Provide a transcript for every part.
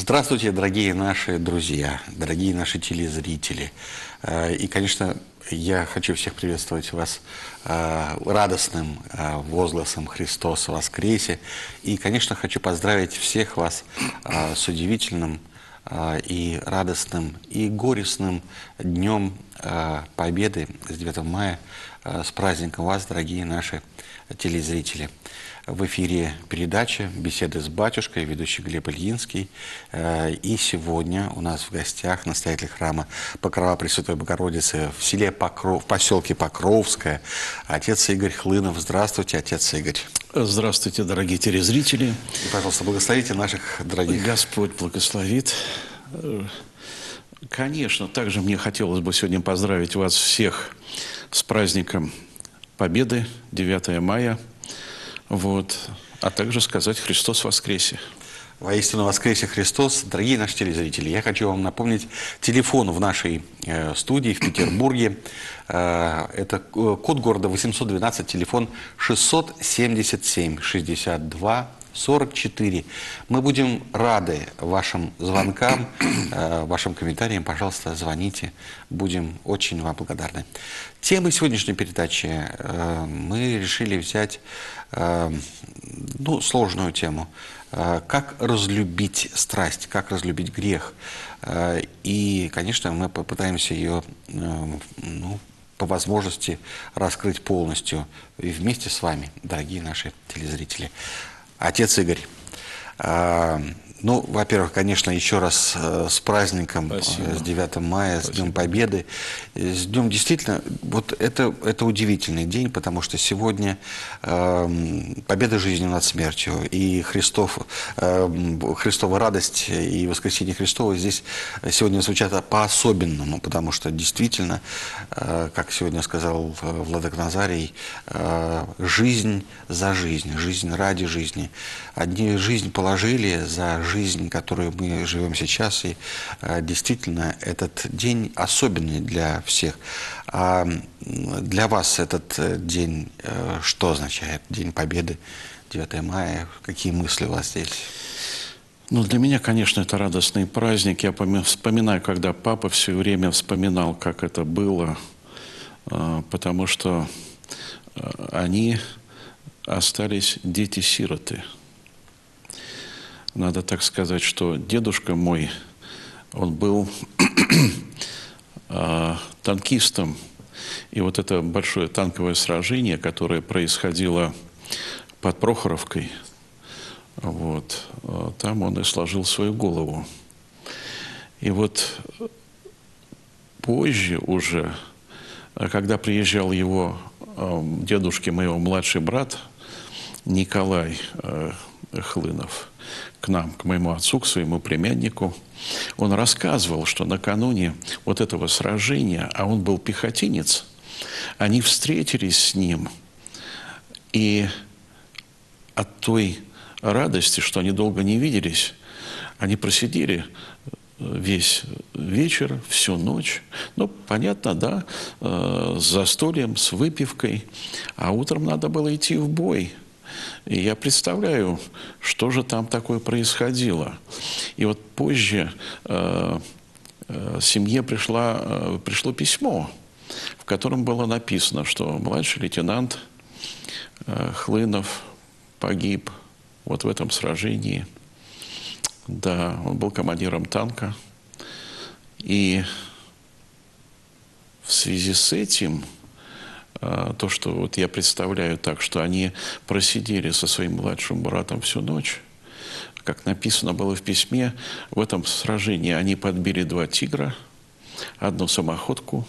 Здравствуйте, дорогие наши друзья, дорогие наши телезрители. И, конечно, я хочу всех приветствовать вас радостным возгласом «Христос воскресе!». И, конечно, хочу поздравить всех вас с удивительным и радостным, и горестным днем Победы с 9 мая, с праздником вас, дорогие наши телезрители. В эфире передача «Беседы с батюшкой», ведущий Глеб Ильинский. И сегодня у нас в гостях настоятель храма Покрова Пресвятой Богородицы в селе в поселке Покровское, отец Игорь Хлынов. Здравствуйте, отец Игорь. Здравствуйте, дорогие телезрители. И, пожалуйста, благословите наших дорогих. Господь благословит. Конечно, также мне хотелось бы сегодня поздравить вас всех с праздником Победы, 9 мая. А также сказать «Христос воскресе!». Воистину воскресе Христос. Дорогие наши телезрители, я хочу вам напомнить телефон в нашей студии в Петербурге. Это код города 812, телефон 677-62-44. Мы будем рады вашим звонкам, вашим комментариям. Пожалуйста, звоните. Будем очень вам благодарны. Темой сегодняшней передачи мы решили взять сложную тему. Как разлюбить страсть, как разлюбить грех. И, конечно, мы попытаемся ее по возможности раскрыть полностью и вместе с вами, дорогие наши телезрители. Отец Игорь, во-первых, конечно, еще раз с праздником, Спасибо. С 9 мая, с Днем Победы. С днем действительно, это удивительный день, потому что сегодня победа жизни над смертью, и Христова радость и воскресение Христово здесь сегодня звучат по-особенному, потому что действительно, как сегодня сказал владыка Назарий, жизнь за жизнь, жизнь ради жизни. Одни жизнь положили за жизнь, которую мы живем сейчас, и действительно этот день особенный для всех. А для вас этот день что означает? День Победы, 9 мая, какие мысли у вас здесь? Для меня, конечно, это радостный праздник. Я вспоминаю, когда папа все время вспоминал, как это было, потому что они остались дети-сироты. Надо так сказать, что дедушка мой, он был танкистом. И это большое танковое сражение, которое происходило под Прохоровкой, там он и сложил свою голову. И позже уже, когда приезжал его дедушки, моего младший брат Николай Хлынов, к нам, к моему отцу, к своему племяннику, он рассказывал, что накануне этого сражения, а он был пехотинец, они встретились с ним, и от той радости, что они долго не виделись, они просидели весь вечер, всю ночь. Понятно, да, с застольем, с выпивкой, а утром надо было идти в бой. И я представляю, что же там такое происходило. И позже семье пришло письмо, в котором было написано, что младший лейтенант Хлынов погиб в этом сражении. Да, он был командиром танка. И в связи с этим то, что я представляю так, что они просидели со своим младшим братом всю ночь, как написано было в письме, в этом сражении они подбили 2 «Тигра», 1 самоходку,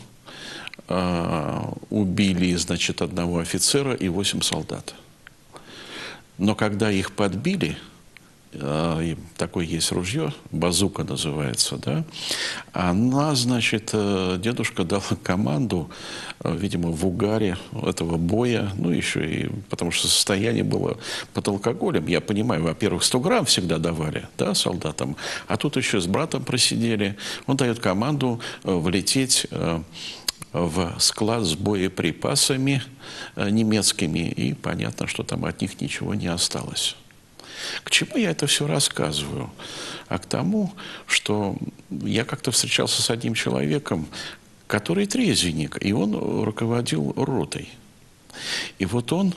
убили, 1 офицера и 8 солдат. Но когда их подбили, такое есть ружье, базука называется, да, она, дедушка дал команду, видимо, в угаре этого боя, еще и потому что состояние было под алкоголем. Я понимаю, во-первых, 100 грамм всегда давали, да, солдатам, а тут еще с братом просидели. Он дает команду влететь в склад с боеприпасами немецкими, и понятно, что там от них ничего не осталось. К чему я это все рассказываю? А к тому, что я как-то встречался с одним человеком, который трезвенник, и он руководил ротой. И вот он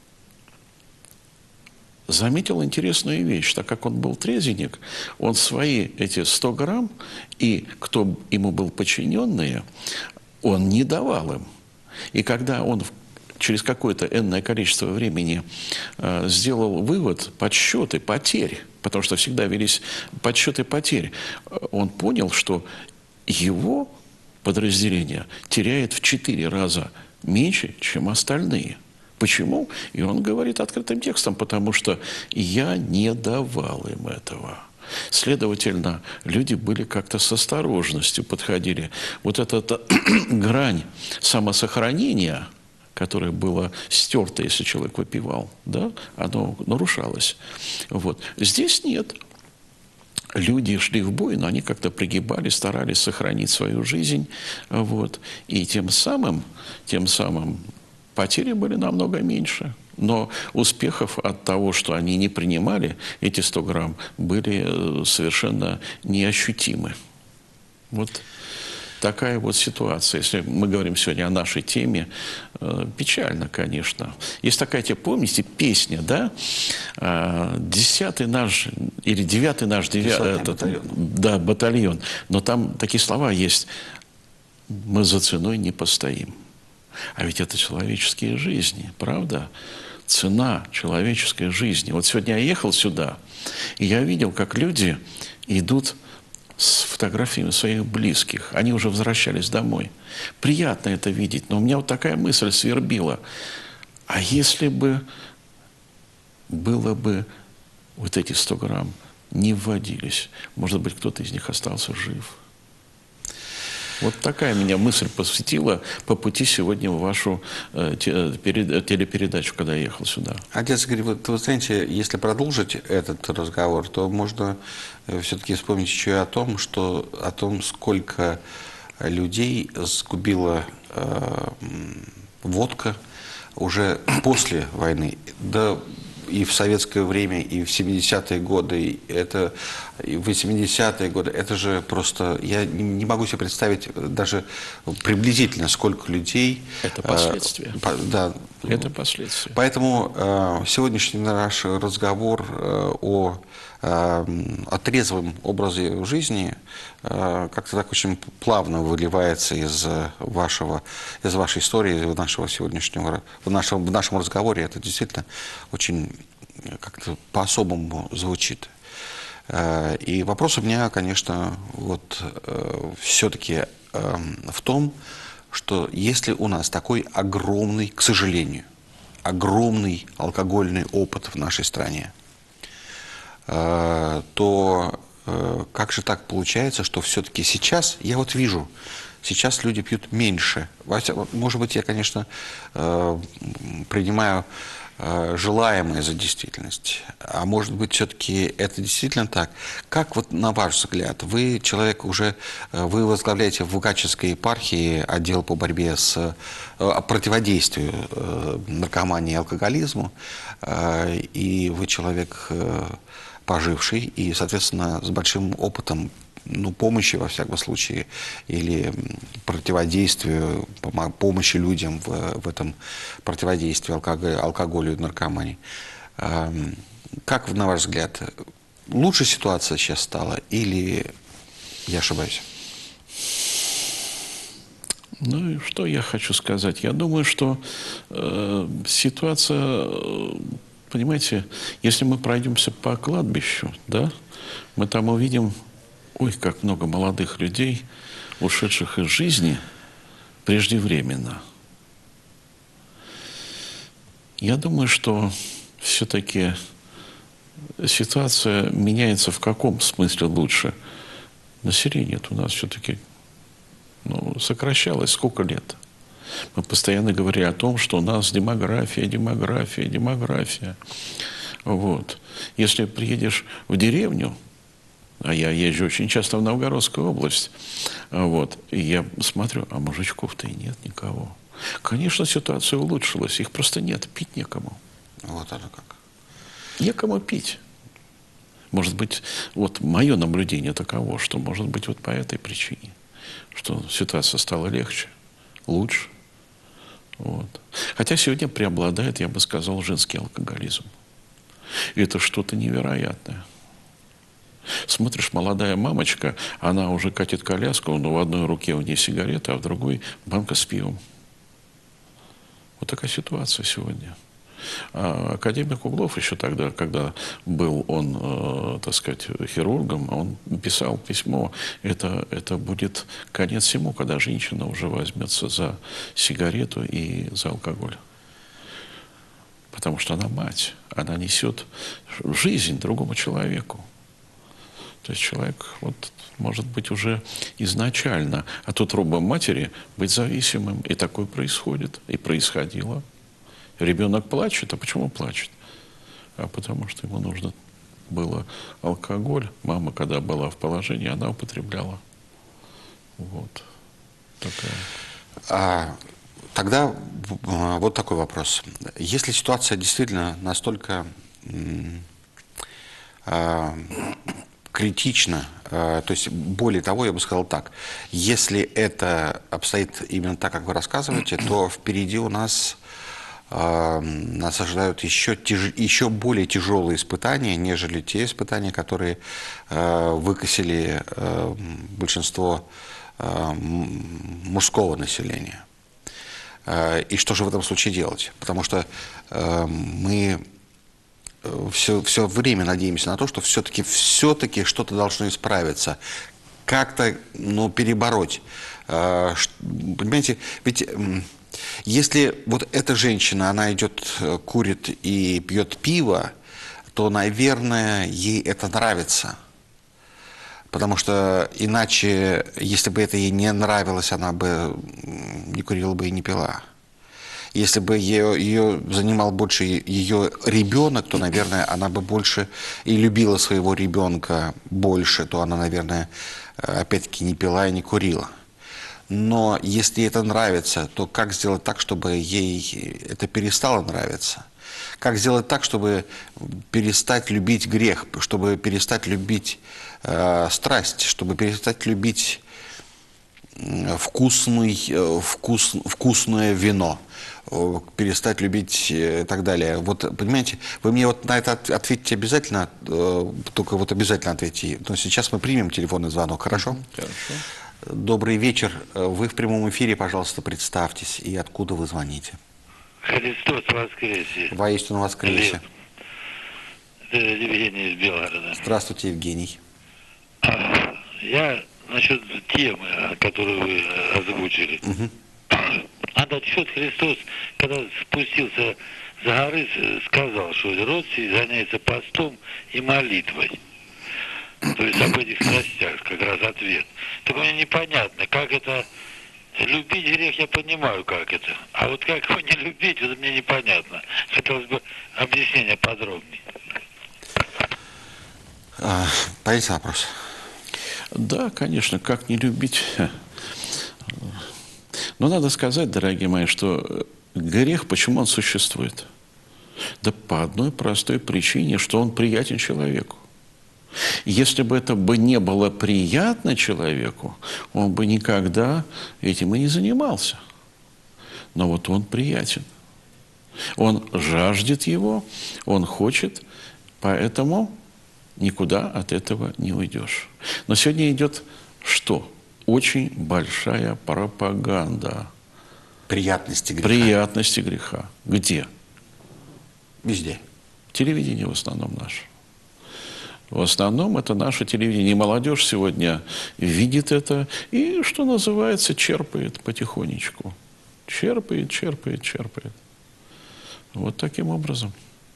заметил интересную вещь. Так как он был трезвенник, он свои эти 100 грамм, и кто ему был подчиненные, он не давал им. И когда он через какое-то энное количество времени сделал вывод, подсчеты потерь, потому что всегда велись подсчеты потерь, он понял, что его подразделение теряет в 4 раза меньше, чем остальные. Почему? И он говорит открытым текстом, потому что я не давал им этого. Следовательно, люди были как-то с осторожностью подходили. Вот эта грань самосохранения, которое было стерто, если человек выпивал, да, оно нарушалось. Вот. Здесь нет. Люди шли в бой, но они как-то пригибались, старались сохранить свою жизнь. Вот. И тем самым потери были намного меньше. Но успехов от того, что они не принимали эти 100 грамм, были совершенно неощутимы. Вот такая вот ситуация. Если мы говорим сегодня о нашей теме, печально, конечно. Есть такая, помните, песня, да? 10-й наш, или 9-й наш, батальон. Да, батальон. Но там такие слова есть. Мы за ценой не постоим. А ведь это человеческие жизни, правда? Цена человеческой жизни. Вот сегодня я ехал сюда, и я видел, как люди идут с фотографиями своих близких. Они уже возвращались домой. Приятно это видеть, но у меня вот такая мысль свербила. А если бы было бы вот эти 100 грамм не вводились, может быть, кто-то из них остался жив? Вот такая меня мысль посвятила по пути сегодня в вашу телепередачу, когда я ехал сюда. Отец Игорь, вы знаете, если продолжить этот разговор, то можно все-таки вспомнить еще и о том, сколько людей сгубила водка уже после войны. Да, и в советское время, и в 70-е годы, и в 80-е годы, это же просто, я не могу себе представить даже приблизительно, сколько людей... Это последствия. Да. Это последствия. Поэтому сегодняшний наш разговор о трезвом образе жизни как-то так очень плавно выливается из вашей истории, из нашего сегодняшнего, в нашем разговоре. Это действительно очень как-то по-особому звучит. И вопрос у меня, конечно, вот все-таки в том, что если у нас такой огромный, к сожалению, огромный алкогольный опыт в нашей стране, то как же так получается, что все-таки сейчас, я вот вижу, сейчас люди пьют меньше. Может быть, я, конечно, принимаю желаемое за действительность. А может быть, все-таки это действительно так. Как вот на ваш взгляд, вы человек уже, вы возглавляете в Лукачевской епархии отдел по борьбе с противодействию наркомании и алкоголизму, и вы человек поживший и, соответственно, с большим опытом помощи, во всяком случае, или противодействию, помощи людям в этом противодействии алкоголю и наркомании. Как, на ваш взгляд, лучше ситуация сейчас стала или я ошибаюсь? Ну и что я хочу сказать? Я думаю, что ситуация, понимаете, если мы пройдемся по кладбищу, да, мы там увидим, ой, как много молодых людей, ушедших из жизни преждевременно. Я думаю, что все-таки ситуация меняется в каком смысле лучше? Население у нас все-таки сокращалось сколько лет? Мы постоянно говорили о том, что у нас демография. Вот. Если приедешь в деревню, а я езжу очень часто в Новгородскую область, вот, и я смотрю, а мужичков-то и нет никого. Конечно, ситуация улучшилась, их просто нет, пить некому. Вот оно как. Некому пить. Может быть, вот мое наблюдение таково, что может быть вот по этой причине, что ситуация стала легче, лучше. Вот. Хотя сегодня преобладает, я бы сказал, женский алкоголизм. И это что-то невероятное. Смотришь, молодая мамочка, она уже катит коляску, но в одной руке у нее сигарета, а в другой банка с пивом. Вот такая ситуация сегодня. А академик Углов еще тогда, когда был он, так сказать, хирургом, он писал письмо, это будет конец всему, когда женщина уже возьмется за сигарету и за алкоголь. Потому что она мать, она несет жизнь другому человеку. То есть человек вот, может быть уже изначально от утробы матери быть зависимым. И такое происходит, и происходило. Ребенок плачет, а почему плачет? А потому что ему нужно было алкоголь. Мама, когда была в положении, она употребляла. Вот. Такая. Тогда вот такой вопрос. Если ситуация действительно настолько критично, то есть более того, я бы сказал так, если это обстоит именно так, как вы рассказываете, то впереди у нас ожидают еще более тяжелые испытания, нежели те испытания, которые выкосили большинство мужского населения. И что же в этом случае делать? Потому что мы все время надеемся на то, что все-таки что-то должно исправиться, как-то перебороть. Понимаете, ведь если вот эта женщина, она идет, курит и пьет пиво, то, наверное, ей это нравится. Потому что иначе, если бы это ей не нравилось, она бы не курила бы и не пила. Если бы ее занимал больше ее ребенок, то, наверное, она бы больше и любила своего ребенка больше, то она, наверное, опять-таки не пила и не курила. Но если это нравится, то как сделать так, чтобы ей это перестало нравиться? Как сделать так, чтобы перестать любить грех, чтобы перестать любить страсть, чтобы перестать любить вкусное вино, перестать любить и так далее. Вот, понимаете, вы мне вот на это ответите обязательно, только вот обязательно ответьте. Но сейчас мы примем телефонный звонок, хорошо? Хорошо. Добрый вечер. Вы в прямом эфире, пожалуйста, представьтесь. И откуда вы звоните? Христос воскресе. Воистину воскресе. Это Евгений из Белгорода. Здравствуйте, Евгений. Я насчет темы, которую вы озвучили. Угу. А насчет Христос, когда спустился с горы, сказал, что род сей заняется постом и молитвой. То есть об этих страстях как раз ответ. Так мне непонятно, как это... Любить грех я понимаю, как это. А вот как его не любить, это мне непонятно. Хотелось бы объяснение подробнее. Появится вопрос? Да, конечно, как не любить. Но надо сказать, дорогие мои, что грех, почему он существует? Да по одной простой причине, что он приятен человеку. Если бы это бы не было приятно человеку, он бы никогда этим и не занимался. Но вот он приятен. Он жаждет его, он хочет, поэтому никуда от этого не уйдешь. Но сегодня идет что? Очень большая пропаганда. Приятности греха. Приятности греха. Где? Везде. Телевидение в основном наше. В основном это наше телевидение. И молодежь сегодня видит это и, что называется, черпает потихонечку. Черпает. Вот таким образом.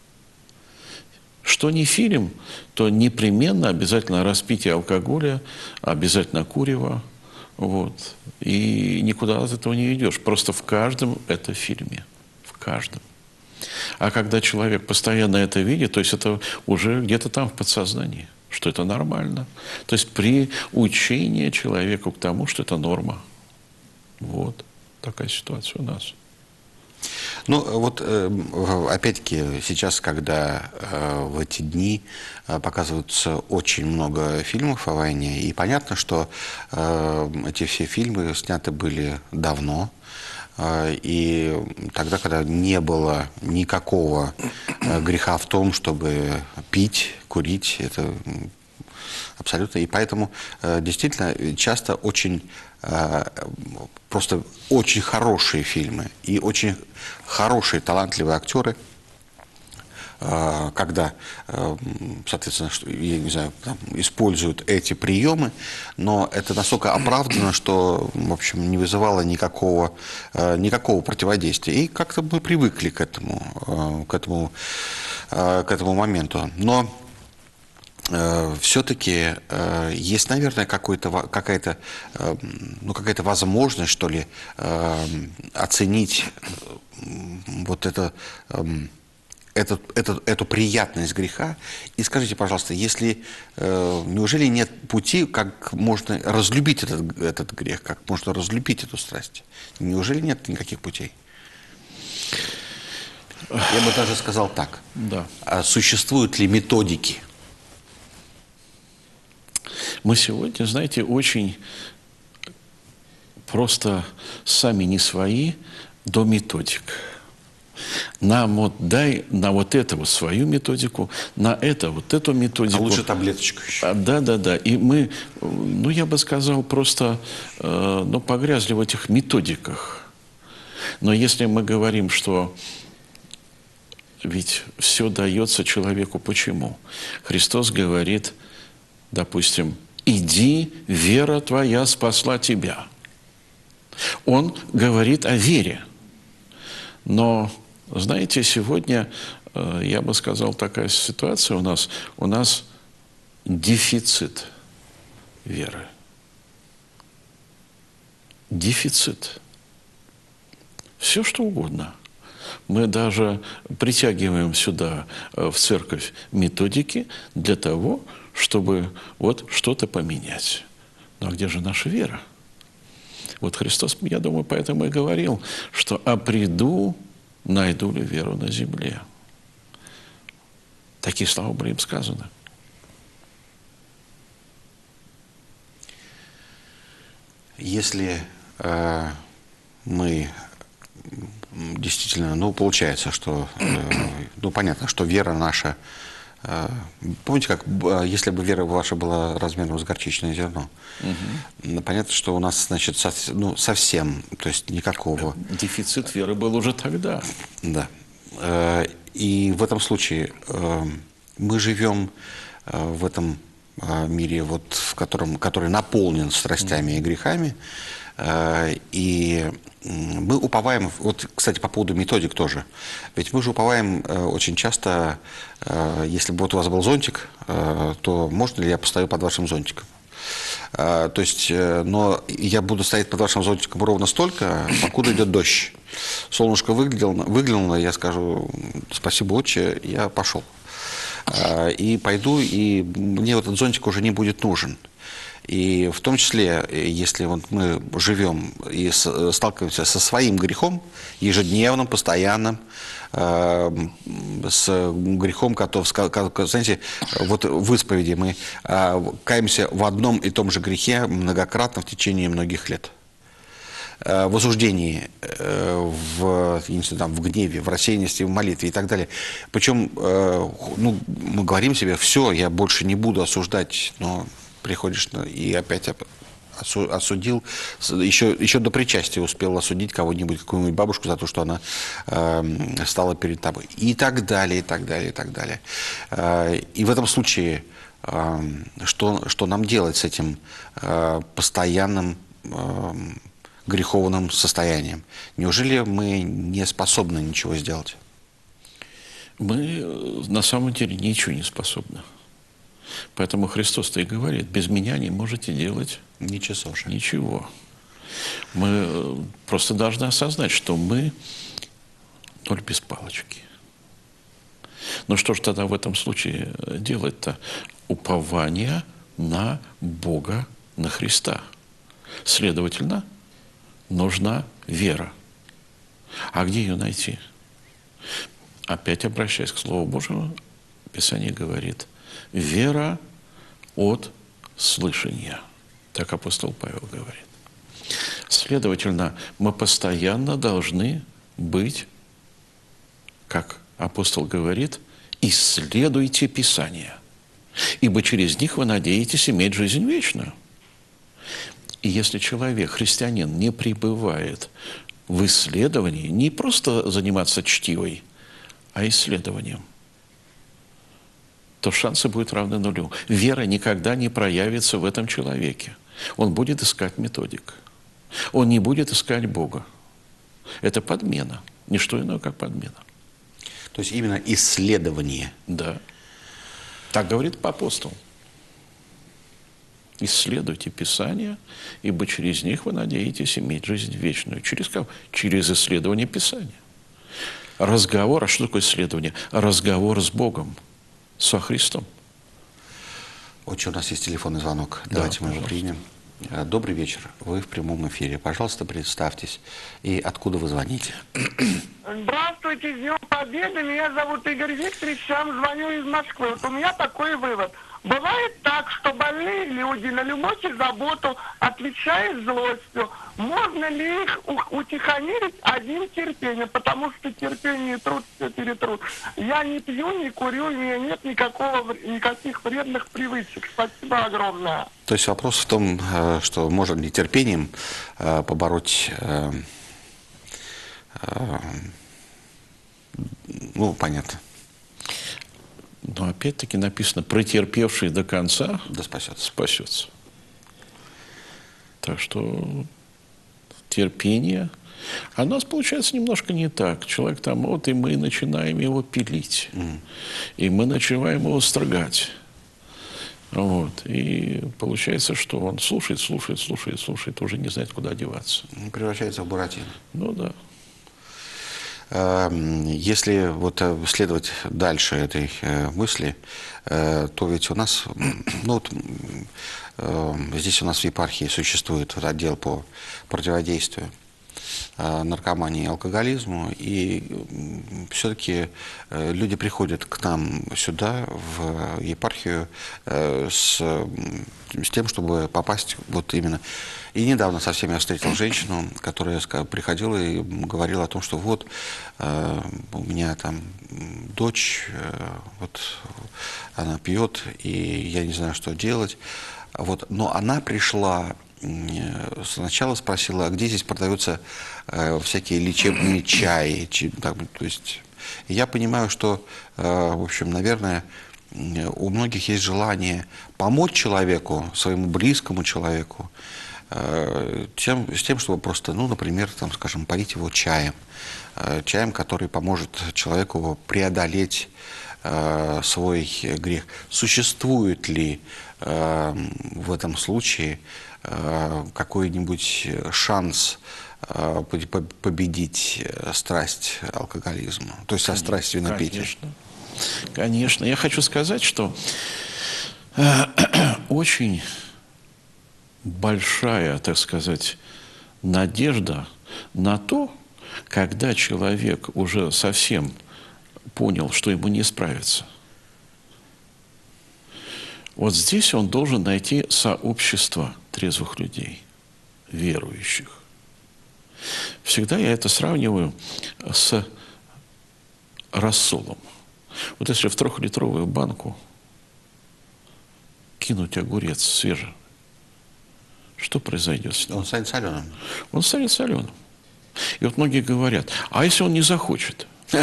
Что не фильм, то непременно обязательно распитие алкоголя, обязательно курево. Вот. И никуда от этого не идешь. Просто в каждом это фильме. В каждом. А когда человек постоянно это видит, то есть это уже где-то там в подсознании, что это нормально. То есть приучение человеку к тому, что это норма. Вот такая ситуация у нас. Ну, вот опять-таки сейчас, когда в эти дни показываются очень много фильмов о войне, и понятно, что эти все фильмы сняты были давно, и тогда, когда не было никакого греха в том, чтобы пить, курить, это абсолютно. И поэтому действительно часто очень просто очень хорошие фильмы и очень хорошие, талантливые актеры, когда, соответственно, я не знаю, там, используют эти приемы, но это настолько оправдано, что, в общем, не вызывало никакого противодействия. И как-то мы привыкли к этому моменту. Но все-таки есть, наверное, какая-то возможность, что ли, оценить вот эту приятность греха. И скажите, пожалуйста, неужели нет пути, как можно разлюбить этот грех, как можно разлюбить эту страсть? Неужели нет никаких путей? Я бы даже сказал так. Да. А существуют ли методики? Мы сегодня, знаете, очень просто сами не свои до методик. Нам вот дай на вот это вот свою методику, на это вот эту методику. А лучше таблеточку еще. Да. И мы, я бы сказал, просто погрязли в этих методиках. Но если мы говорим, что ведь все дается человеку почему? Христос говорит, допустим, «Иди, вера твоя спасла тебя». Он говорит о вере. Но, знаете, сегодня, я бы сказал, такая ситуация у нас дефицит веры. Дефицит. Все, что угодно. Мы даже притягиваем сюда, в церковь, методики для того, чтобы вот что-то поменять. Ну а где же наша вера? Вот Христос, я думаю, поэтому и говорил, что «а приду, найду ли веру на земле». Такие слова были им сказаны. Если мы действительно, получается, что, понятно, что вера наша, помните, как, если бы вера ваша была размером с горчичное зерно, понятно, что у нас, значит, совсем, то есть никакого... Дефицит веры был уже тогда. Да. И в этом случае мы живем в этом мире, который наполнен страстями и грехами, и мы уповаем, кстати, по поводу методик тоже, ведь мы же уповаем очень часто, если бы у вас был зонтик, то можно ли я постою под вашим зонтиком? То есть, но я буду стоять под вашим зонтиком ровно столько, покуда идет дождь. Солнышко выглянуло, я скажу: спасибо, отче, я пошел. И пойду, и мне этот зонтик уже не будет нужен. И в том числе, если мы живем и сталкиваемся со своим грехом, ежедневным, постоянным, с грехом, знаете, вот в исповеди мы каемся в одном и том же грехе многократно в течение многих лет. В осуждении, в гневе, в рассеянности, в молитве и так далее. Причем, мы говорим себе: все, я больше не буду осуждать, но приходишь и опять осудил, еще до причастия успел осудить кого-нибудь, какую-нибудь бабушку за то, что она стала перед тобой. И так далее, и так далее, и так далее. И в этом случае, что нам делать с этим постоянным греховным состоянием? Неужели мы не способны ничего сделать? Мы на самом деле ничего не способны. Поэтому Христос-то и говорит: без меня не можете делать ничего. Мы просто должны осознать, что мы ноль без палочки. Но что же тогда в этом случае делать-то? Упование на Бога, на Христа. Следовательно, нужна вера. А где ее найти? опять обращаясь к Слову Божьему, Писание говорит: вера от слышания. Так апостол Павел говорит. Следовательно, мы постоянно должны быть, как апостол говорит, исследуйте Писание, ибо через них вы надеетесь иметь жизнь вечную. И если человек, христианин, не пребывает в исследовании, не просто заниматься чтивой, а исследованием, то шансы будут равны нулю. Вера никогда не проявится в этом человеке. Он будет искать методик. Он не будет искать Бога. Это подмена. Не что иное, как подмена. То есть именно исследование. Да. Так говорит апостол. Исследуйте Писания, ибо через них вы надеетесь иметь жизнь вечную. Через кого? Через исследование Писания. Разговор. А что такое исследование? Разговор с Богом, со Христом. Отче, у нас есть телефонный звонок. Да, Давайте мы его пожалуйста. примем. Добрый вечер. Вы в прямом эфире. Пожалуйста, представьтесь. И откуда вы звоните? Здравствуйте, с Днем Победы. Меня зовут Игорь Викторович, я вам звоню из Москвы. Вот у меня такой вывод. Бывает так, что больные люди на любовь и заботу отвечают злостью. Можно ли их утихомирить одним терпением? Потому что терпение и труд все перетрут. Я не пью, не курю, у меня нет никаких вредных привычек. Спасибо огромное. То есть вопрос в том, что можно ли терпением побороть, ну, понятно. Но опять-таки написано: претерпевший до конца Да спасется. спасется. Так что терпение. А у нас получается немножко не так. Человек там, вот и мы начинаем его пилить. И мы начинаем его строгать. Вот. И получается, что он слушает, уже не знает, куда деваться. Превращается в Буратино. Ну да. Если вот следовать дальше этой мысли, то ведь у нас, ну, вот, здесь у нас в епархии существует вот отдел по противодействию наркомании и алкоголизму, и все-таки люди приходят к нам сюда, в епархию, с тем, чтобы попасть вот именно. И недавно совсем я встретил женщину, которая приходила и говорила о том, что вот у меня там дочь, вот она пьет, и я не знаю, что делать. Вот. Но она пришла, сначала спросила, а где здесь продаются всякие лечебные чаи. То есть я понимаю, что, в общем, наверное, у многих есть желание помочь человеку, своему близкому человеку, с тем, чтобы просто, ну, например, там, скажем, поить его чаем, который поможет человеку преодолеть свой грех. Существует ли в этом случае какой-нибудь шанс победить страсть алкоголизма, то есть страсть винопития? Конечно. Конечно. Я хочу сказать, что очень большая, так сказать, надежда на то, когда человек уже совсем понял, что ему не справиться. Вот здесь он должен найти сообщество трезвых людей, верующих. Всегда я это сравниваю с рассолом. Вот если в 3-литровую банку кинуть огурец свежий, что произойдет с ним? Он станет соленым. Он станет соленым. И вот многие говорят, а если он не захочет?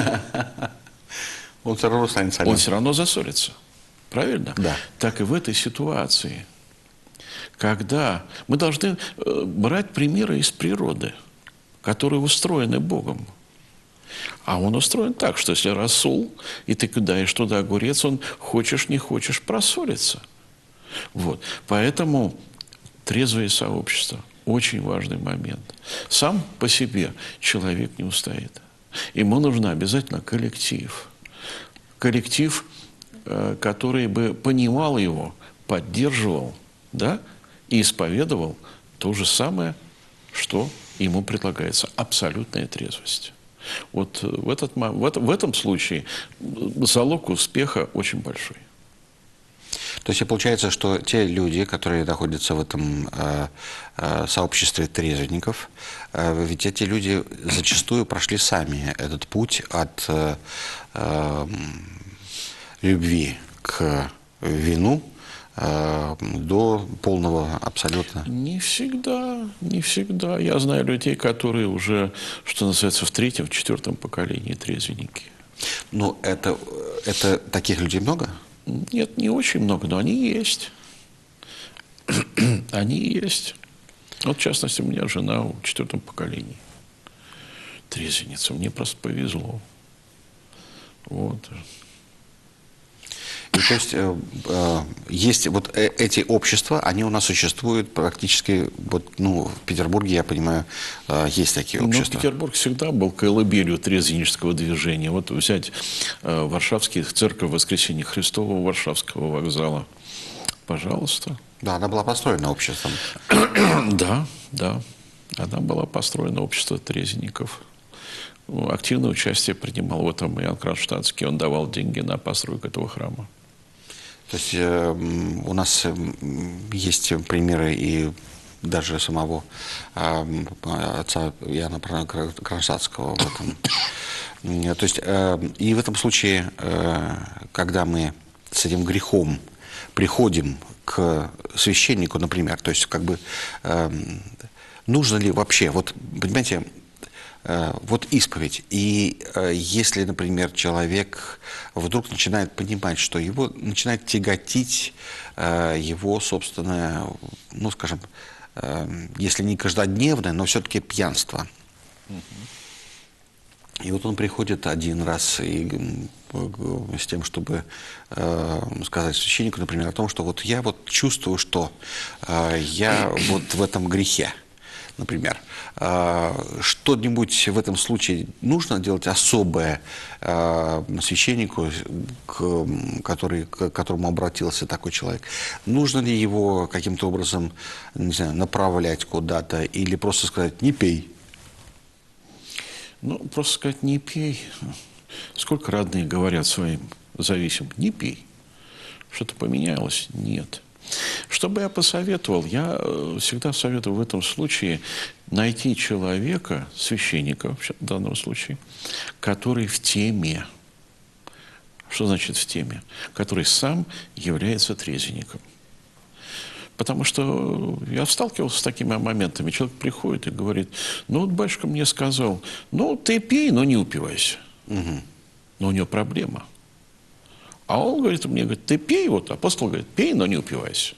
Он все равно станет соленым. Он все равно засолится. Правильно? Да. Так и в этой ситуации, когда мы должны брать примеры из природы, которые устроены Богом. А он устроен так, что если рассол, и ты кидаешь туда огурец, он, хочешь не хочешь, просолится. Вот. Поэтому трезвое сообщество – очень важный момент. Сам по себе человек не устоит. Ему нужен обязательно коллектив. Коллектив, который бы понимал его, поддерживал, да, и исповедовал то же самое, что ему предлагается. Абсолютная трезвость. Вот в этом случае залог успеха очень большой. То есть получается, что те люди, которые находятся в этом сообществе трезвенников, ведь эти люди зачастую прошли сами этот путь от любви к вину до полного абсолютно. Не всегда, не всегда. Я знаю людей, которые уже, что называется, в третьем, в четвертом поколении трезвенники. Ну, это таких людей много? Нет, не очень много, но они есть. Они есть. Вот, в частности, у меня жена в четвертом поколении трезвенница. Мне просто повезло. Вот. И то есть есть вот эти общества, они у нас существуют практически, вот, ну, в Петербурге, я понимаю, есть такие общества. Но Петербург всегда был колыбелью трезвеннического движения. Вот взять Варшавский церковь Воскресения Христова у Варшавского вокзала. Пожалуйста. Да, она была построена обществом. Да, да. Она была построена обществом трезвенников. Активное участие принимал в этом Иоанн Кронштадтский. Он давал деньги на постройку этого храма. То есть у нас есть примеры и даже самого отца Иоанна Кронштадтского в этом. То есть и в этом случае, когда мы с этим грехом приходим к священнику, например, то есть как бы нужно ли вообще, вот понимаете, вот исповедь. И если, например, человек вдруг начинает понимать, что его начинает тяготить его собственное, ну, скажем, если не каждодневное, но все-таки пьянство. И вот он приходит один раз и с тем, чтобы сказать священнику, например, о том, что вот я вот чувствую, что я вот в этом грехе. Например, что-нибудь в этом случае нужно делать особое священнику, к которому обратился такой человек? Нужно ли его каким-то образом, не знаю, направлять куда-то или просто сказать «не пей»? Ну, просто сказать «не пей». Сколько родные говорят своим зависимым «не пей». Что-то поменялось? Нет. Что бы я посоветовал? Я всегда советую в этом случае найти человека, священника в данном случае, который в теме. Что значит в теме? Который сам является трезвенником. Потому что я сталкивался с такими моментами. Человек приходит и говорит: ну вот батюшка мне сказал, ну ты пей, но не упивайся. Угу. Но у него проблема. А он говорит мне, говорит, ты пей, вот апостол говорит, пей, но не упивайся.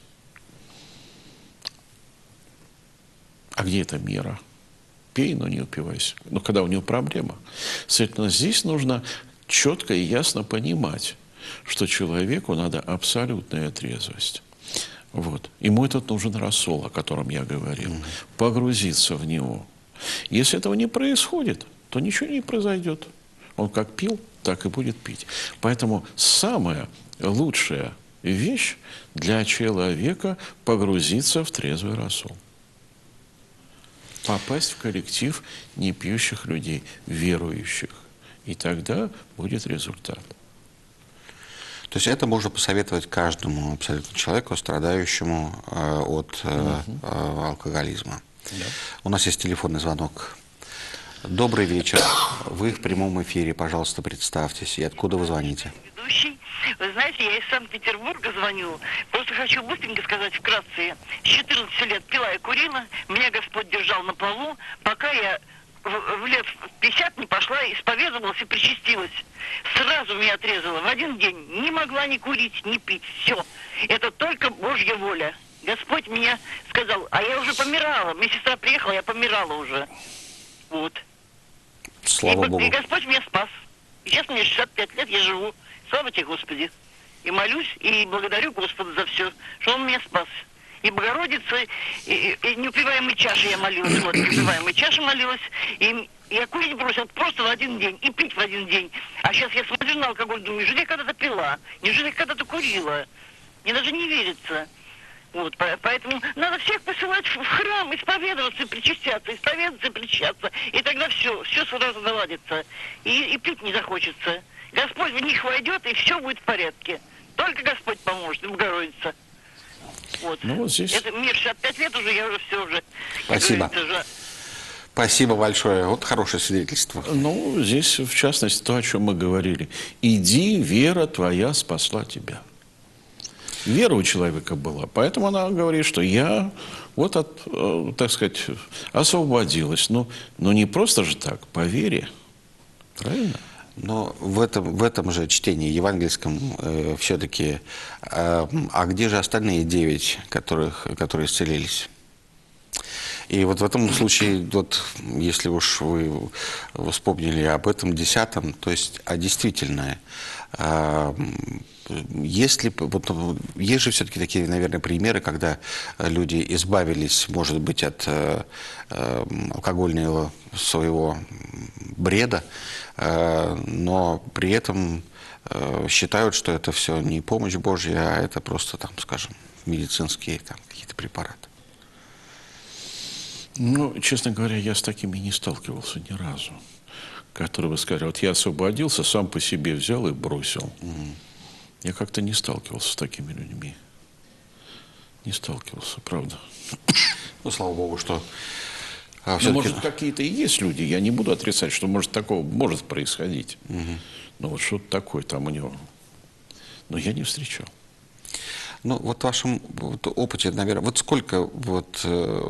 А где эта мера? Пей, но не упивайся. Но когда у него проблема. Следовательно, здесь нужно четко и ясно понимать, что человеку надо абсолютная трезвость. Вот. Ему этот нужен рассол, о котором я говорил. Погрузиться в него. Если этого не происходит, то ничего не произойдет. Он как пил, так и будет пить. Поэтому самая лучшая вещь для человека – погрузиться в трезвый рассол. Попасть в коллектив непьющих людей, верующих. И тогда будет результат. То есть это можно посоветовать каждому абсолютно человеку, страдающему от алкоголизма. Да. У нас есть телефонный звонок. Добрый вечер. Вы в прямом эфире. Пожалуйста, представьтесь. И откуда вы звоните? Ведущий. Вы знаете, я из Санкт-Петербурга звоню. Просто хочу быстренько сказать вкратце. С 14 лет пила и курила. Меня Господь держал на плаву, пока я в лет 50 не пошла, исповедовалась и причастилась. Сразу меня отрезало. В один день не могла ни курить, ни пить. Все. Это только Божья воля. Господь меня сказал, а я уже помирала. Мне сестра приехала, я помирала уже. Вот. Слава Богу. И Господь меня спас. И сейчас мне 65 лет, я живу. Слава тебе, Господи. И молюсь, и благодарю Господа за все, что Он меня спас. И Богородица, и неупиваемой чаши я молилась. Вот, неупиваемой чаши молилась. И я курить бросила просто в один день. И пить в один день. А сейчас я смотрю на алкоголь, думаю, неужели я когда-то пила? Неужели я когда-то курила? Мне даже не верится. Вот, поэтому надо всех посылать в храм, исповедоваться и причащаться, и тогда все сразу наладится. И пить не захочется. Господь в них войдет, и все будет в порядке. Только Господь поможет, и Богородица. Вот. Ну, вот здесь... Это мне 65 лет уже, я уже все уже. Спасибо. Спасибо большое. Вот хорошее свидетельство. Ну, здесь, в частности, то, о чем мы говорили. «Иди, вера твоя спасла тебя». Вера у человека была. Поэтому она говорит, что я вот, так сказать, освободилась. Но не просто же так, по вере. Правильно? Но в этом же чтении евангельском все-таки, а где же остальные 9, которые исцелились? И вот в этом случае, вот, если уж вы вспомнили об этом 10-м, то есть, действительно, есть же все-таки такие, наверное, примеры, когда люди избавились, может быть, от алкогольного своего бреда, но при этом считают, что это все не помощь Божья, а это просто, там, скажем, медицинские какие-то препараты. Ну, честно говоря, я с такими не сталкивался ни разу. Которые бы сказали, вот я освободился, сам по себе взял и бросил. Я как-то не сталкивался с такими людьми. Не сталкивался, правда. Ну, слава Богу, что... Ну, может, какие-то и есть люди. Я не буду отрицать, что, может, такого может происходить. Но вот что-то такое там у него. Но я не встречал. Ну, вот в вашем опыте, наверное, вот сколько вот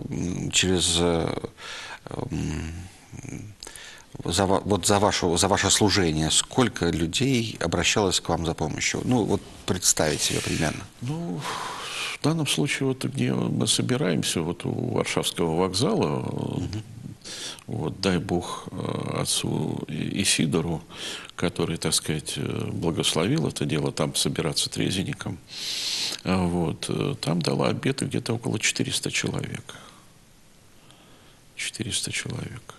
за ваше служение, сколько людей обращалось к вам за помощью? Ну, вот представить себе примерно. Ну, в данном случае, вот где мы собираемся, вот у Варшавского вокзала, вот, дай Бог отцу Исидору, который, так сказать, благословил это дело, там собираться трезенником, вот, там дала обеты где-то около 400 человек. 400 человек.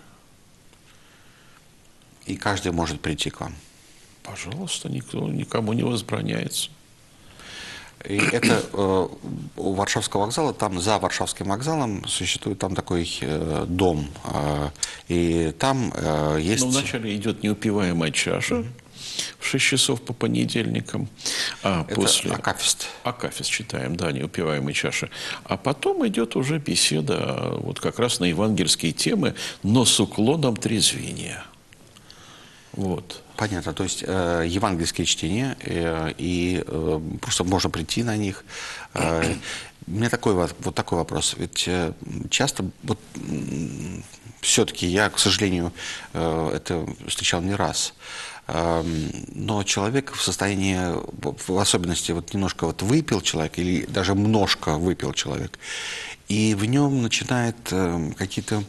И каждый может прийти к вам? Пожалуйста, никому не возбраняется. И это у Варшавского вокзала, там за Варшавским вокзалом существует там такой дом, и там есть... Ну, вначале идет неупиваемая чаша в 6 часов по понедельникам, а это после... акафист. Акафист читаем, да, неупиваемая чаша. А потом идет уже беседа вот как раз на евангельские темы, но с уклоном трезвения. Вот. Понятно, то есть евангельские чтения, и просто можно прийти на них. У меня такой вопрос. Ведь часто, вот, все-таки я, к сожалению, это встречал не раз, но человек в состоянии, в особенности, вот немножко вот выпил человек, или даже немножко выпил человек, и в нем начинает какие-то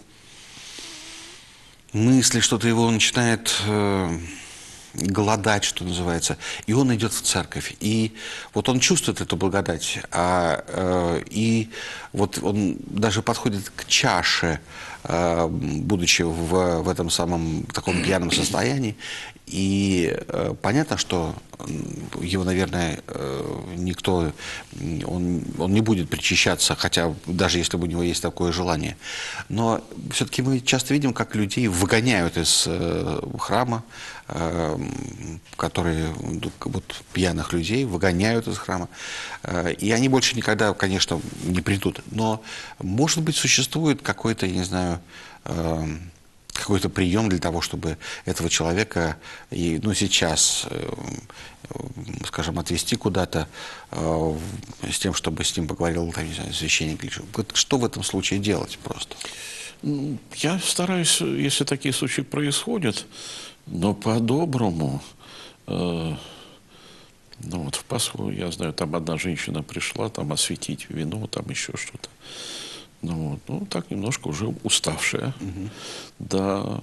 мысли, что-то его начинает голодать, что называется, и он идет в церковь, и вот он чувствует эту благодать, и вот он даже подходит к чаше, будучи в этом самом таком пьяном состоянии, и понятно, что его, наверное, никто, он не будет причащаться, хотя даже если бы у него есть такое желание. Но все-таки мы часто видим, как людей выгоняют из храма, которые, вот, пьяных людей выгоняют из храма, и они больше никогда, конечно, не придут. Но, может быть, существует какой-то, я не знаю, какой-то прием для того, чтобы этого человека, сейчас, скажем, отвезти куда-то с тем, чтобы с ним поговорил, там, не знаю, священник. Вот что в этом случае делать просто? Я стараюсь, если такие случаи происходят, но по-доброму. Вот в Пасху, я знаю, там одна женщина пришла, там осветить вино, там еще что-то. Так немножко уже уставшая. Да,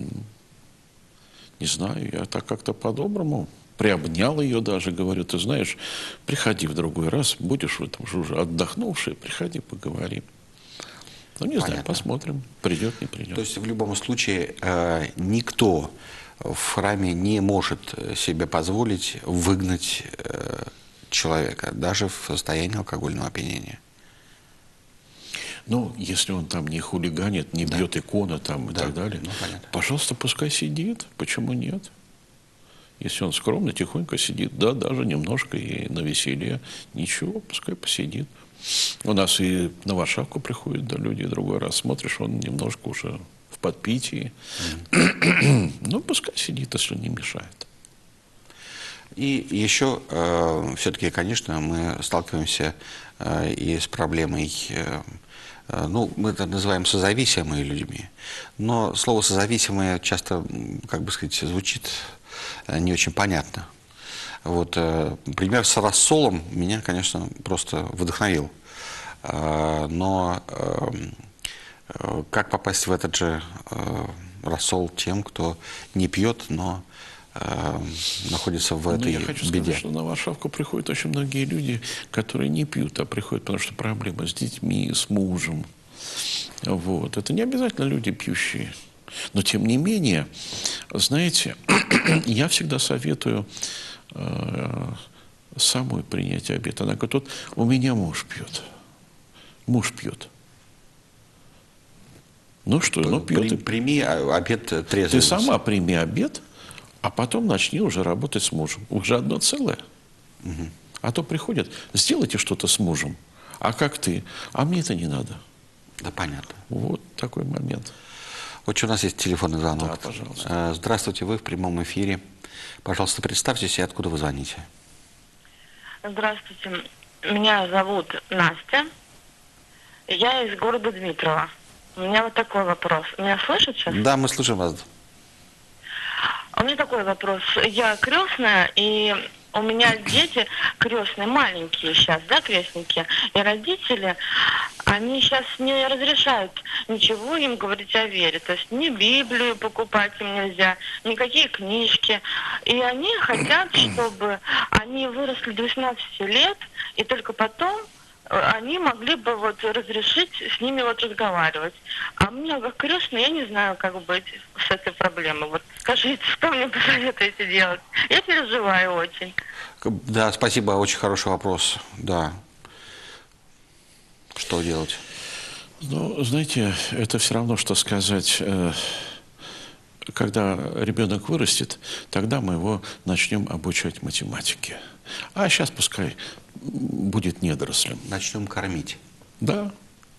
не знаю, я так как-то по-доброму приобнял ее даже, говорю, ты знаешь, приходи в другой раз, будешь в этом же уже отдохнувший, приходи, поговорим. Не знаю, посмотрим, придет, не придет. То есть в любом случае никто в храме не может себе позволить выгнать человека, даже в состоянии алкогольного опьянения. Ну, если он там не хулиганит, не бьет икону там и так далее, ну, понятно. пожалуйста, пускай сидит. Почему нет? Если он скромно, тихонько сидит, да, даже немножко и на веселье, ничего, пускай посидит. У нас и на Варшавку приходят, да, люди, другой раз смотришь, он немножко уже в подпитии. Ну, пускай сидит, если не мешает. И еще, все-таки, конечно, мы сталкиваемся и с проблемой, ну, мы это называем созависимыми людьми, но слово «созависимые» часто, как бы сказать, звучит не очень понятно. Вот, пример с рассолом меня, конечно, просто вдохновил. Но как попасть в этот же рассол тем, кто не пьет, но находится в этой я хочу беде? сказать, что на Варшавку приходят очень многие люди, которые не пьют, а приходят, потому что проблемы с детьми, с мужем. Вот. Это не обязательно люди пьющие. Но, тем не менее, знаете, я всегда советую самой принять обед. Она говорит, вот у меня муж пьет. Муж пьет. Ну что, ну пьет. Прими обед трезвый. Ты сама прими обед, а потом начни уже работать с мужем. Уже одно целое. Угу. А то приходят, сделайте что-то с мужем. А как ты? А мне это не надо. Да, понятно. Вот такой момент. Вот у нас есть телефонный звонок. Да, пожалуйста. Здравствуйте, вы в прямом эфире. Пожалуйста, представьтесь и откуда вы звоните. Здравствуйте. Меня зовут Настя. Я из города Дмитрова. У меня вот такой вопрос. Меня слышат сейчас? Да, мы слышим вас. У меня такой вопрос. Я крестная, и у меня дети крестные, маленькие сейчас, да, крестники. И родители, они сейчас не разрешают ничего им говорить о вере. То есть ни Библию покупать им нельзя, никакие книжки. И они хотят, чтобы они выросли до 18 лет, и только потом они могли бы вот разрешить с ними вот разговаривать. А мне, как крестный, я не знаю, как быть с этой проблемой. Вот скажите, что мне посоветуете делать? Я переживаю очень. Да, спасибо, очень хороший вопрос. Да. Что делать? Ну, знаете, это все равно, что сказать, когда ребенок вырастет, тогда мы его начнем обучать математике. А сейчас пускай будет недорослем. Начнем кормить. Да.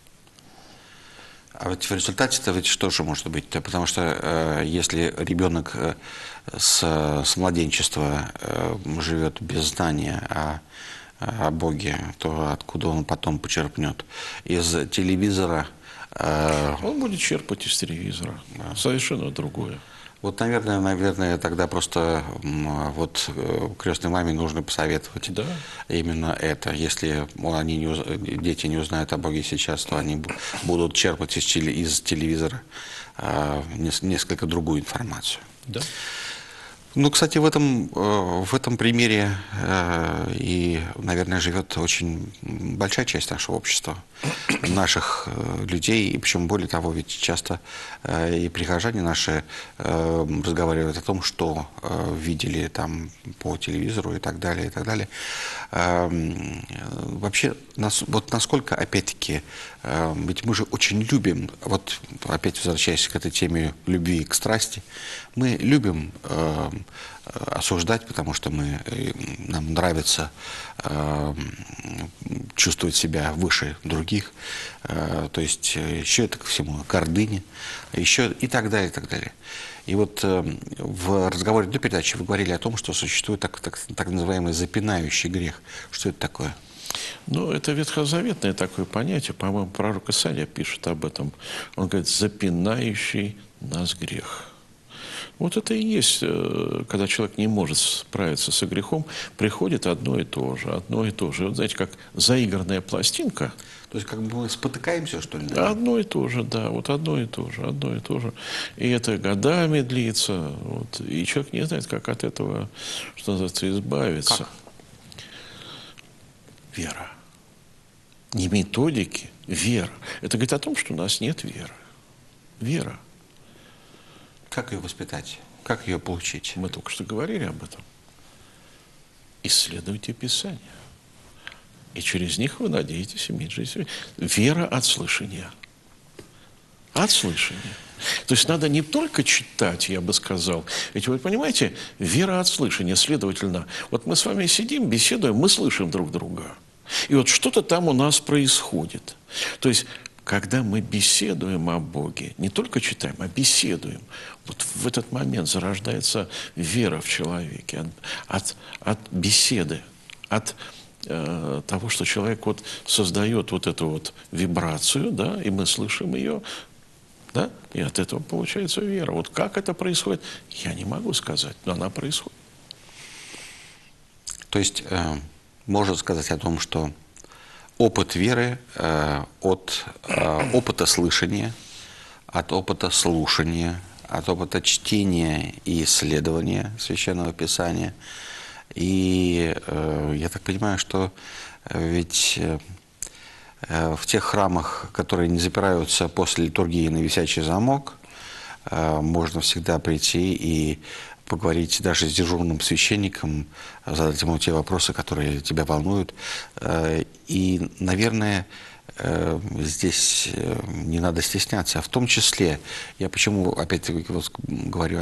А ведь в результате-то ведь что же может быть-то? Потому что если ребенок с младенчества живет без знания о Боге, то откуда он потом почерпнет? Из телевизора? Он будет черпать из телевизора. Да. Совершенно другое. Вот, наверное, тогда просто вот крестной маме нужно посоветовать, да, именно это. Если дети не узнают о Боге сейчас, то они будут черпать из телевизора несколько другую информацию. Да. Ну, кстати, в этом примере и, наверное, живет очень большая часть нашего общества, наших людей, и причем более того, ведь часто и прихожане наши разговаривают о том, что видели там по телевизору и так далее, и так далее. Вообще, вот насколько, опять-таки, ведь мы же очень любим, вот опять возвращаясь к этой теме любви к страсти, мы любим осуждать, потому что нам нравится чувствовать себя выше других, то есть еще это ко всему гордыня, еще и так далее, и так далее. И вот в разговоре до передачи вы говорили о том, что существует так называемый запинающий грех. Что это такое? Ну, это ветхозаветное такое понятие, по-моему, пророк Исаия пишет об этом. Он говорит, запинающий нас грех. Вот это и есть, когда человек не может справиться со грехом, приходит одно и то же, одно и то же. Вот знаете, как заигранная пластинка. То есть как бы мы спотыкаемся, что ли? Одно и то же, да, вот одно и то же, одно и то же. И это годами длится, вот, и человек не знает, как от этого, что называется, избавиться. Как? Вера. Не методики, вера. Это говорит о том, что у нас нет веры. Вера. Как ее воспитать? Как ее получить? Мы только что говорили об этом. Исследуйте Писание. и через них вы надеетесь иметь жизнь. Вера от слышания. От слышания. То есть надо не только читать, я бы сказал. Ведь вы понимаете, вера от слышания. Следовательно, вот мы с вами сидим, беседуем, мы слышим друг друга. И вот что-то там у нас происходит. То есть, когда мы беседуем о Боге, не только читаем, а беседуем, вот в этот момент зарождается вера в человеке от беседы, от того, что человек вот создает вот эту вот вибрацию, да, и мы слышим ее, да, и от этого получается вера. Вот как это происходит, я не могу сказать, но она происходит. То есть можно сказать о том, что опыт веры от опыта слышания, от опыта слушания, от опыта чтения и исследования Священного Писания. И я так понимаю, что ведь в тех храмах, которые не запираются после литургии на висячий замок, можно всегда прийти и поговорить даже с дежурным священником, задать ему те вопросы, которые тебя волнуют. И, наверное, здесь не надо стесняться. В том числе, я почему опять-таки говорю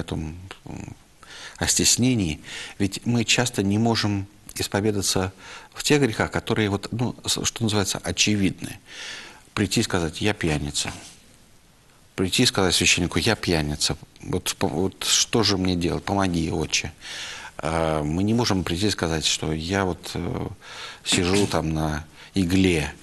о стеснении, ведь мы часто не можем исповедаться в тех грехах, которые, вот, ну, что называется, очевидны. Прийти и сказать: я пьяница. Прийти и сказать священнику: я пьяница. Вот что же мне делать? Помоги, отче. Мы не можем прийти и сказать, что я вот сижу там на игле.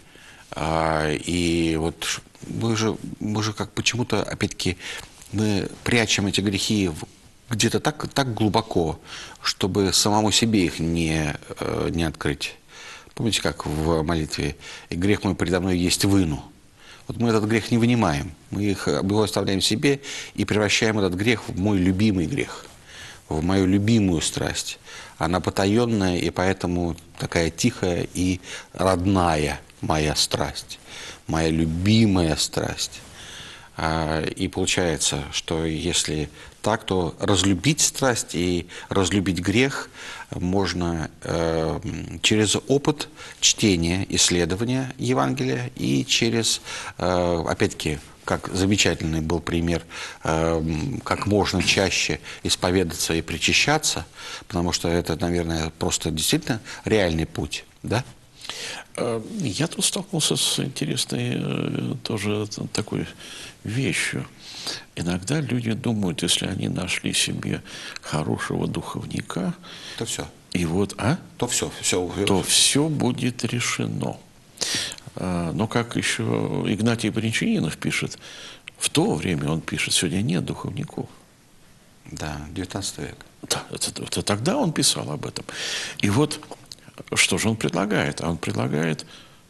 И вот мы же как почему-то, опять-таки, мы прячем эти грехи где-то так глубоко, чтобы самому себе их не открыть. Помните, как в молитве: «И грех мой предо мной есть выну». Вот мы этот грех не вынимаем, мы его оставляем себе и превращаем этот грех в мой любимый грех, в мою любимую страсть. Она потаенная и поэтому такая тихая и родная моя страсть, моя любимая страсть. И получается, что если так, то разлюбить страсть и разлюбить грех можно через опыт чтения, исследования Евангелия и через, опять-таки, как замечательный был пример, как можно чаще исповедаться и причащаться, потому что это, наверное, просто действительно реальный путь, да? Я тут столкнулся с интересной тоже такой вещью. Иногда люди думают, если они нашли себе хорошего духовника, то все. И вот, то все будет решено. Но как еще Игнатий Бринчанинов пишет, в то время он пишет: сегодня нет духовников. Да, 19 век. Да, это тогда он писал об этом. И вот что же он предлагает? Он предлагает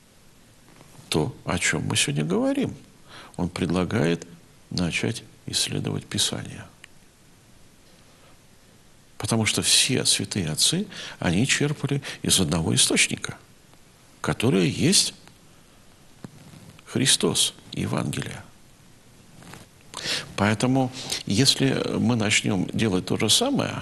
то, о чем мы сегодня говорим. Он предлагает начать исследовать Писание. Потому что все святые отцы, они черпали из одного источника, который есть Христос, Евангелие. Поэтому, если мы начнем делать то же самое,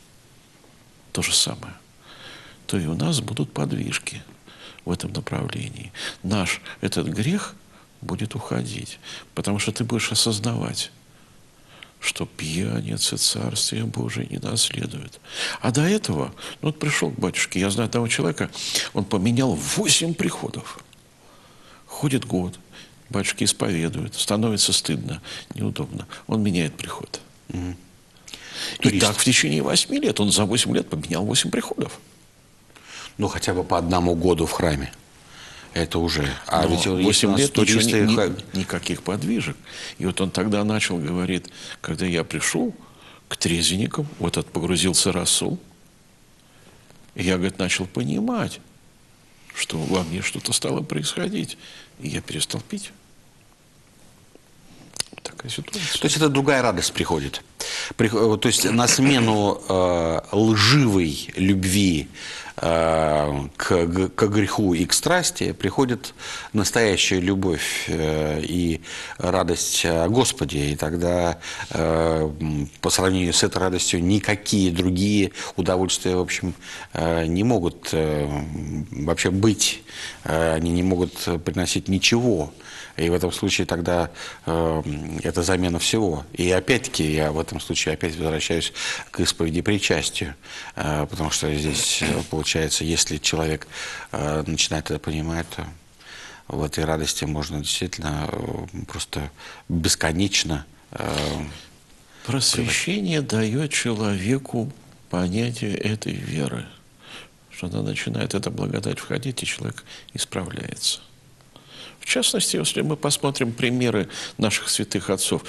то и у нас будут подвижки в этом направлении. Наш этот грех будет уходить, потому что ты будешь осознавать, что пьяницы Царствие Божие не наследуют. А до этого, ну вот пришел к батюшке, я знаю одного человека, он поменял 8 приходов. Ходит год, батюшки исповедуют, становится стыдно, неудобно. Он меняет приход. И так в течение 8 лет, он за 8 лет поменял 8 приходов. Ну, хотя бы по одному году в храме. Это уже... А ведь 8 лет туристы... никаких подвижек. И вот он тогда начал, говорит, когда я пришел к трезвенникам, вот этот погрузился Расул, и я, говорит, начал понимать, что во мне что-то стало происходить. И я перестал пить. Такая ситуация. То есть это другая радость приходит. То есть на смену лживой любви к греху и к страсти приходит настоящая любовь и радость о Господе. И тогда по сравнению с этой радостью никакие другие удовольствия, в общем, не могут вообще быть. Они не могут приносить ничего. И в этом случае тогда это замена всего. И опять-таки я в этом случае опять возвращаюсь к исповеди и причастию. Потому что здесь получается, если человек начинает это понимать, то в этой радости можно действительно просто бесконечно... Просвещение дает человеку понятие этой веры, что она начинает эта благодать входить, и человек исправляется. В частности, если мы посмотрим примеры наших святых отцов,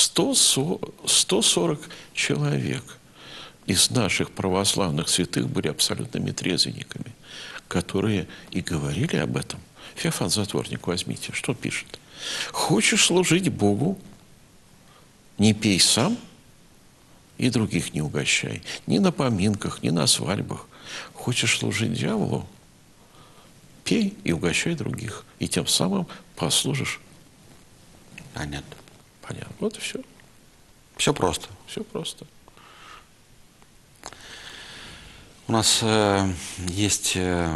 140 человек из наших православных святых были абсолютными трезвенниками, которые и говорили об этом. Феофан Затворник возьмите, что пишет? «Хочешь служить Богу, не пей сам и других не угощай, ни на поминках, ни на свадьбах. Хочешь служить дьяволу, пей и угощай других, и тем самым послужишь». Понятно. Понятно. Вот и все. Все просто. Все просто. У нас есть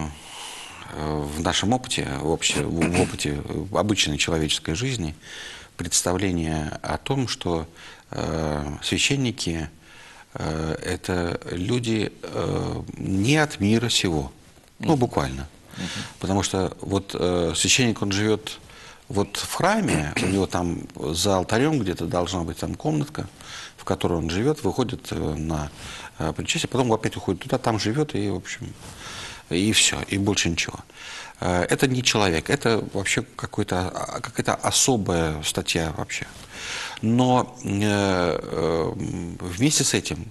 в нашем опыте, в опыте обычной человеческой жизни представление о том, что священники это люди не от мира сего. Ну, буквально. Потому что вот священник, он живет вот в храме, у него там за алтарем где-то должна быть там комнатка, в которой он живет, выходит на причастие, потом опять уходит туда, там живет, и, в общем, и все, и больше ничего. Это не человек, это вообще какая-то особая статья вообще. Но вместе с этим,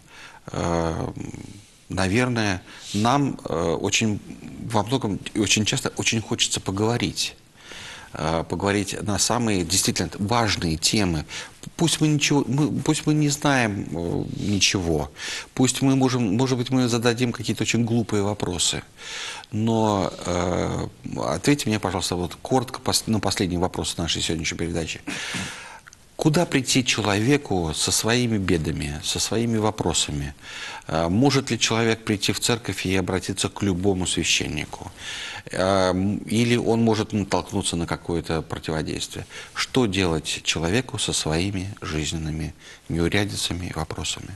наверное, нам очень во многом и очень часто очень хочется поговорить на самые действительно важные темы. Пусть мы не знаем ничего, пусть мы может быть, мы зададим какие-то очень глупые вопросы, но ответьте мне, пожалуйста, вот коротко на последний вопрос нашей сегодняшней передачи. Куда прийти человеку со своими бедами, со своими вопросами? Может ли человек прийти в церковь и обратиться к любому священнику? Или он может натолкнуться на какое-то противодействие? Что делать человеку со своими жизненными неурядицами и вопросами?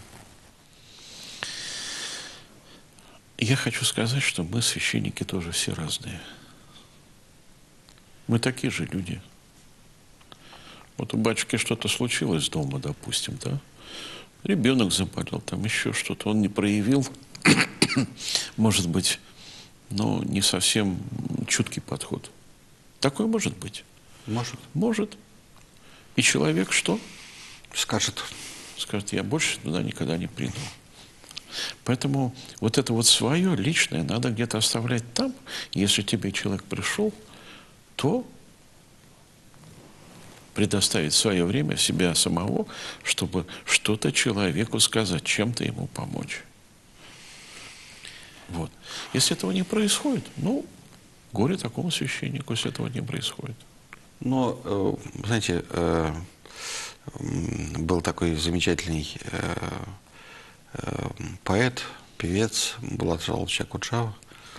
Я хочу сказать, что мы, священники, тоже все разные. Мы такие же люди. Вот у батюшки что-то случилось дома, допустим, да? Ребенок заболел, там еще что-то. Он не проявил, может быть, но не совсем чуткий подход. Такое может быть? Может. Может. И человек что? Скажет, я больше туда никогда не приду. Поэтому вот это вот свое личное надо где-то оставлять там. Если тебе человек пришел, то предоставить свое время, себя самого, чтобы что-то человеку сказать, чем-то ему помочь. Вот. Если этого не происходит, ну, горе такому священнику, если этого не происходит. Но, знаете, был такой замечательный поэт, певец Булат Жалович Акуджава.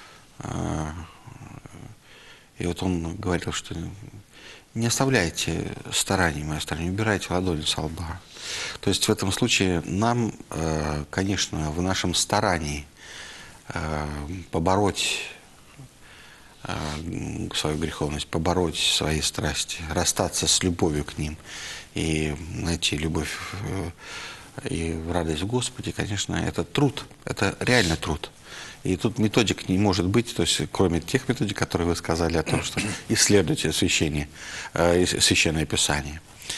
И вот он говорил, что не оставляйте стараний, мои старания, убирайте ладони со лба. То есть в этом случае нам, конечно, в нашем старании побороть свою греховность, побороть свои страсти, расстаться с любовью к ним и найти любовь и радость в Господе, конечно, это труд, это реально труд. И тут методик не может быть, то есть кроме тех методик, которые вы сказали о том, что исследуйте Священное Писание.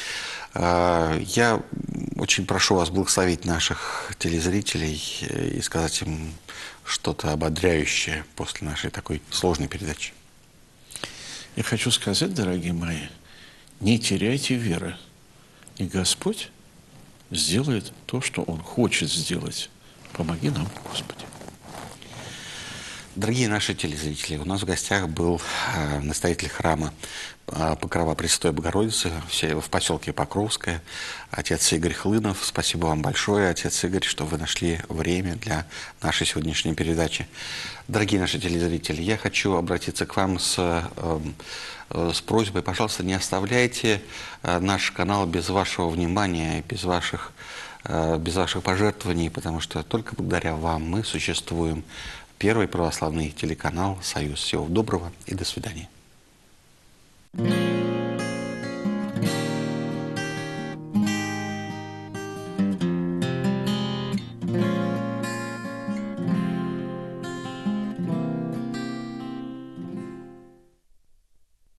Я очень прошу вас благословить наших телезрителей и сказать им что-то ободряющее после нашей такой сложной передачи. Я хочу сказать, дорогие мои, не теряйте веры. И Господь сделает то, что Он хочет сделать. Помоги нам, Господи. Дорогие наши телезрители, у нас в гостях был настоятель храма Покрова Пресвятой Богородицы в поселке Покровское, отец Игорь Хлынов. Спасибо вам большое, отец Игорь, что вы нашли время для нашей сегодняшней передачи. Дорогие наши телезрители, я хочу обратиться к вам с просьбой, пожалуйста, не оставляйте наш канал без вашего внимания, без ваших пожертвований, потому что только благодаря вам мы существуем. Первый православный телеканал «Союз». Всего доброго и до свидания.